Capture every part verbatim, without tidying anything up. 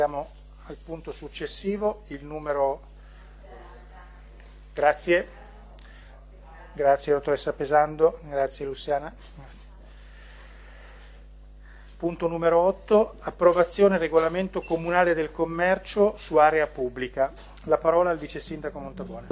Andiamo al punto successivo, il numero... Grazie. Grazie dottoressa Pesando, grazie Luciana. Grazie. Punto numero otto, approvazione regolamento comunale del commercio su area pubblica. La parola al vice sindaco Montabuone.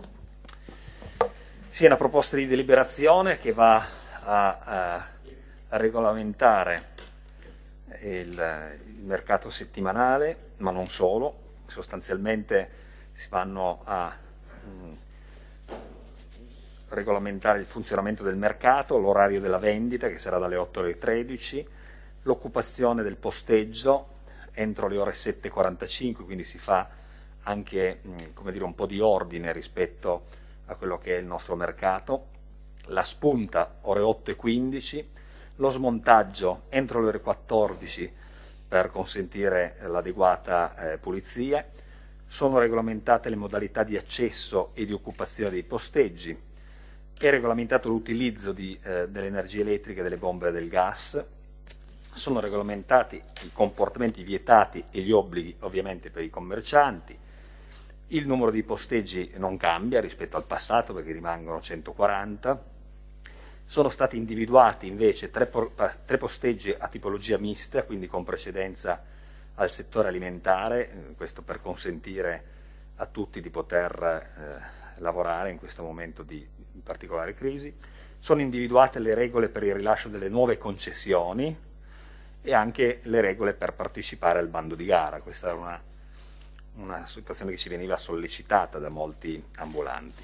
Sì, è una proposta di deliberazione che va a, a, a regolamentare il, il mercato settimanale, ma non solo. Sostanzialmente si vanno a mh, regolamentare il funzionamento del mercato, l'orario della vendita che sarà dalle otto alle tredici, l'occupazione del posteggio entro le ore sette e quarantacinque, quindi si fa anche mh, come dire, un po' di ordine rispetto a quello che è il nostro mercato, la spunta ore otto e quindici, lo smontaggio entro le ore quattordici per consentire l'adeguata eh, pulizia, sono regolamentate le modalità di accesso e di occupazione dei posteggi, è regolamentato l'utilizzo di, eh, dell'energia elettrica, delle bombe e del gas, sono regolamentati i comportamenti vietati e gli obblighi ovviamente per i commercianti, il numero di posteggi non cambia rispetto al passato perché rimangono centoquaranta, sono stati individuati invece tre, tre posteggi a tipologia mista, quindi con precedenza al settore alimentare, questo per consentire a tutti di poter eh, lavorare in questo momento di in particolare crisi. Sono individuate le regole per il rilascio delle nuove concessioni e anche le regole per partecipare al bando di gara. Questa era una, una situazione che ci veniva sollecitata da molti ambulanti.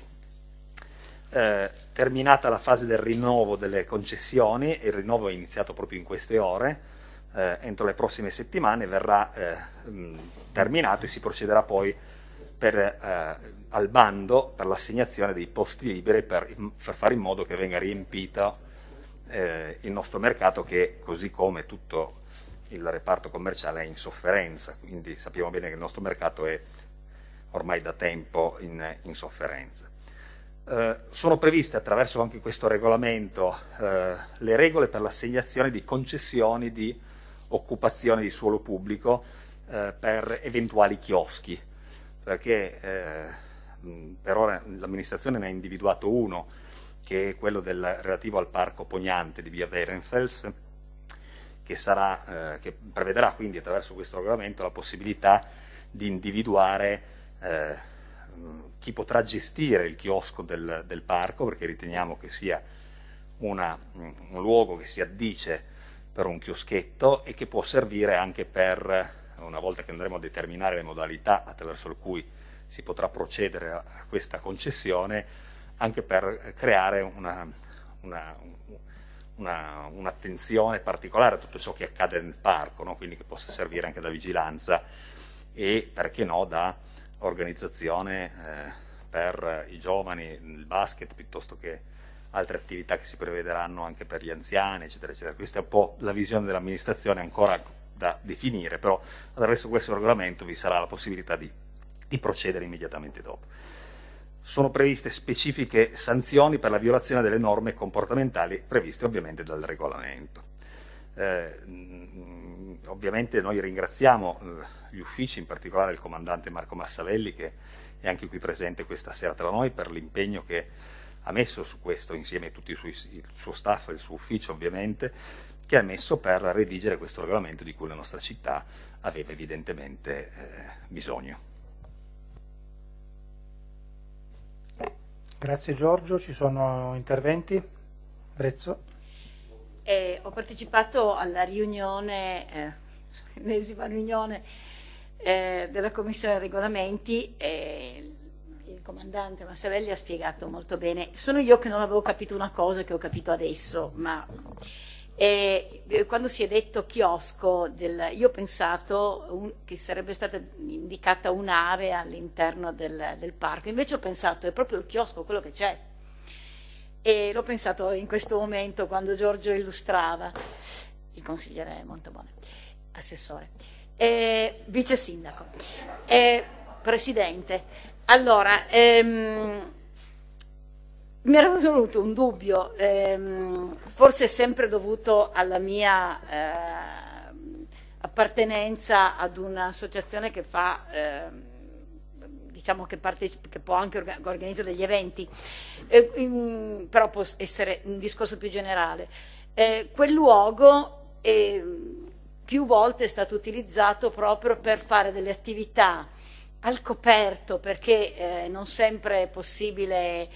Eh, terminata la fase del rinnovo delle concessioni, il rinnovo è iniziato proprio in queste ore, eh, entro le prossime settimane verrà eh, mh, terminato e si procederà poi per, eh, al bando per l'assegnazione dei posti liberi per, per fare in modo che venga riempito eh, il nostro mercato che, così come tutto il reparto commerciale, è in sofferenza, quindi sappiamo bene che il nostro mercato è ormai da tempo in, in sofferenza. Eh, sono previste attraverso anche questo regolamento eh, le regole per l'assegnazione di concessioni di occupazione di suolo pubblico eh, per eventuali chioschi, perché eh, per ora l'amministrazione ne ha individuato uno, che è quello del, relativo al parco Pognante di via Werenfels, che, sarà, eh, che prevederà quindi attraverso questo regolamento la possibilità di individuare eh, chi potrà gestire il chiosco del, del parco, perché riteniamo che sia una, un luogo che si addice per un chioschetto e che può servire anche per, una volta che andremo a determinare le modalità attraverso le cui si potrà procedere a questa concessione, anche per creare una, una, una, un'attenzione particolare a tutto ciò che accade nel parco, no? Quindi che possa servire anche da vigilanza e, perché no, da organizzazione eh, per i giovani, il basket, piuttosto che altre attività che si prevederanno anche per gli anziani, eccetera, eccetera. Questa è un po' la visione dell'amministrazione ancora da definire, però attraverso questo regolamento vi sarà la possibilità di, di procedere immediatamente dopo. Sono previste specifiche sanzioni per la violazione delle norme comportamentali previste ovviamente dal regolamento. Eh, ovviamente noi ringraziamo eh, gli uffici, in particolare il comandante Marco Massavelli, che è anche qui presente questa sera tra noi, per l'impegno che ha messo su questo, insieme a tutto il suo, il suo staff e il suo ufficio ovviamente, che ha messo per redigere questo regolamento di cui la nostra città aveva evidentemente eh, bisogno. Grazie Giorgio, ci sono interventi? Brezzo? Eh, ho partecipato alla riunione, eh, l'ennesima riunione eh, della Commissione Regolamenti e il comandante Massavelli ha spiegato molto bene. Sono io che non avevo capito una cosa che ho capito adesso, ma eh, quando si è detto chiosco, del, io ho pensato un, che sarebbe stata indicata un'area all'interno del, del parco, invece ho pensato è proprio il chiosco quello che c'è. E l'ho pensato in questo momento quando Giorgio illustrava, il consigliere Montabuone, assessore, eh, vice sindaco, eh, presidente. Allora, ehm, mi era venuto un dubbio, ehm, forse sempre dovuto alla mia, eh, appartenenza ad un'associazione che fa eh, diciamo che, che può anche organizzare degli eventi, eh, in, però può essere un discorso più generale. Eh, quel luogo è, più volte è stato utilizzato proprio per fare delle attività al coperto, perché eh, non sempre è possibile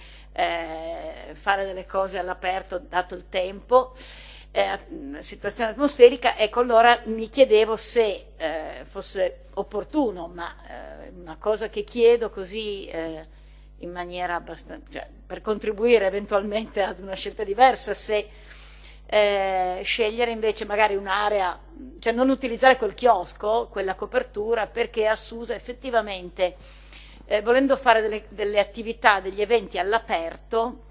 eh, fare delle cose all'aperto dato il tempo, eh, situazione atmosferica. Ecco, allora mi chiedevo se eh, fosse opportuno, ma eh, una cosa che chiedo così eh, in maniera abbastanza, cioè, per contribuire eventualmente ad una scelta diversa, se eh, scegliere invece magari un'area, cioè non utilizzare quel chiosco, quella copertura, perché a Susa effettivamente eh, volendo fare delle, delle attività, degli eventi all'aperto,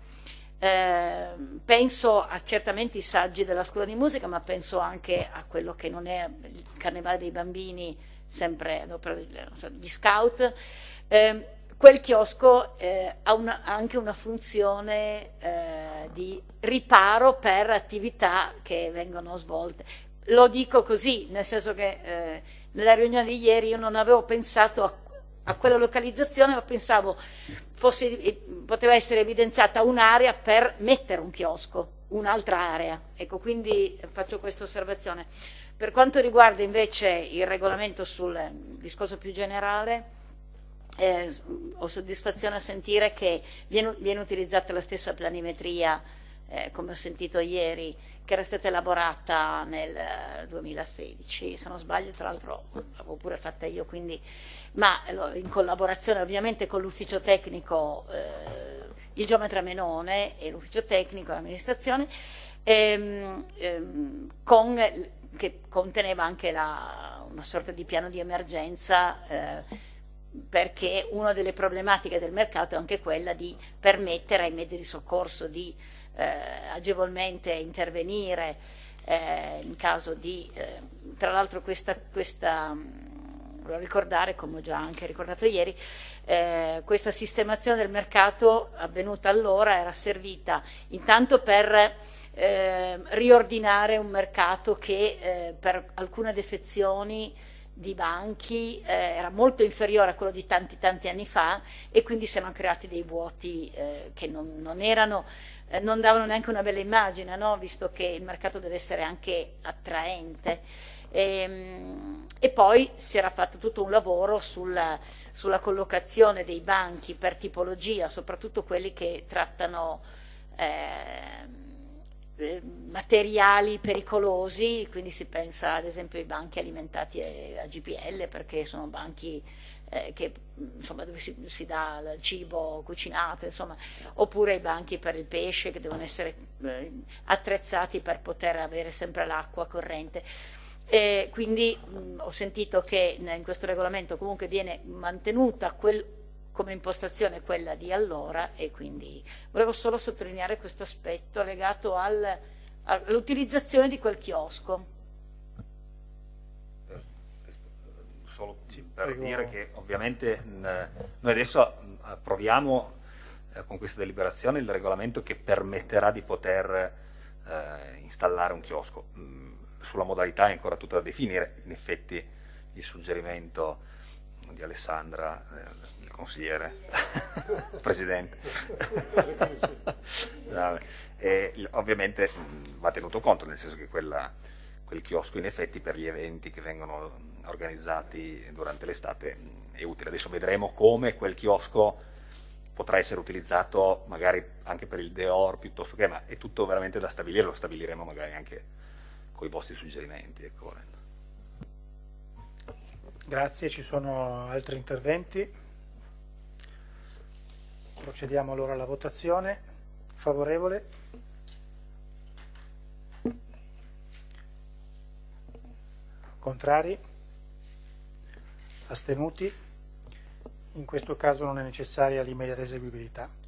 Eh, penso a certamente i saggi della scuola di musica, ma penso anche a quello che non è il carnevale dei bambini, sempre gli scout. Eh, quel chiosco eh, ha, una, ha anche una funzione eh, di riparo per attività che vengono svolte. Lo dico così, nel senso che eh, nella riunione di ieri io non avevo pensato a a quella localizzazione, ma pensavo fosse, poteva essere evidenziata un'area per mettere un chiosco, un'altra area. Ecco, quindi faccio questa osservazione. Per quanto riguarda invece il regolamento sul discorso più generale, eh, ho soddisfazione a sentire che viene, viene utilizzata la stessa planimetria, eh, come ho sentito ieri, che era stata elaborata nel duemilasedici, se non sbaglio, tra l'altro l'avevo pure fatta io, quindi, ma in collaborazione ovviamente con l'ufficio tecnico, eh, il geometra Menone e l'ufficio tecnico, l'amministrazione, ehm, ehm, con, che conteneva anche la, una sorta di piano di emergenza, eh, perché una delle problematiche del mercato è anche quella di permettere ai mezzi di soccorso di Eh, agevolmente intervenire eh, in caso di, eh, tra l'altro questa, questa volevo ricordare, come ho già anche ricordato ieri, eh, questa sistemazione del mercato avvenuta allora era servita intanto per eh, riordinare un mercato che eh, per alcune defezioni di banchi eh, era molto inferiore a quello di tanti tanti anni fa, e quindi si erano creati dei vuoti eh, che non, non erano eh, non davano neanche una bella immagine, no? Visto che il mercato deve essere anche attraente. E, e poi si era fatto tutto un lavoro sulla, sulla collocazione dei banchi per tipologia, soprattutto quelli che trattano eh, materiali pericolosi, quindi si pensa ad esempio ai banchi alimentati a G P L, perché sono banchi eh, che, insomma, dove si, si dà il cibo cucinato, insomma, oppure i banchi per il pesce che devono essere eh, attrezzati per poter avere sempre l'acqua corrente. E quindi mh, ho sentito che in questo regolamento comunque viene mantenuta quel, come impostazione quella di allora, e quindi volevo solo sottolineare questo aspetto legato al, all'utilizzazione di quel chiosco. Solo per Prego. dire che ovviamente mh, noi adesso mh, approviamo eh, con questa deliberazione il regolamento che permetterà di poter eh, installare un chiosco. Mh, sulla modalità è ancora tutto da definire. In effetti il suggerimento di Alessandra, eh, il consigliere, presidente, e, ovviamente mh, va tenuto conto, nel senso che quella, quel chiosco in effetti per gli eventi che vengono organizzati durante l'estate è utile. Adesso vedremo come quel chiosco potrà essere utilizzato magari anche per il Deor piuttosto che, ma è tutto veramente da stabilire, lo stabiliremo magari anche con i vostri suggerimenti. Ecco. Grazie, ci sono altri interventi? Procediamo allora alla votazione. Favorevole? Contrari? Astenuti? In questo caso non è necessaria l'immediata eseguibilità.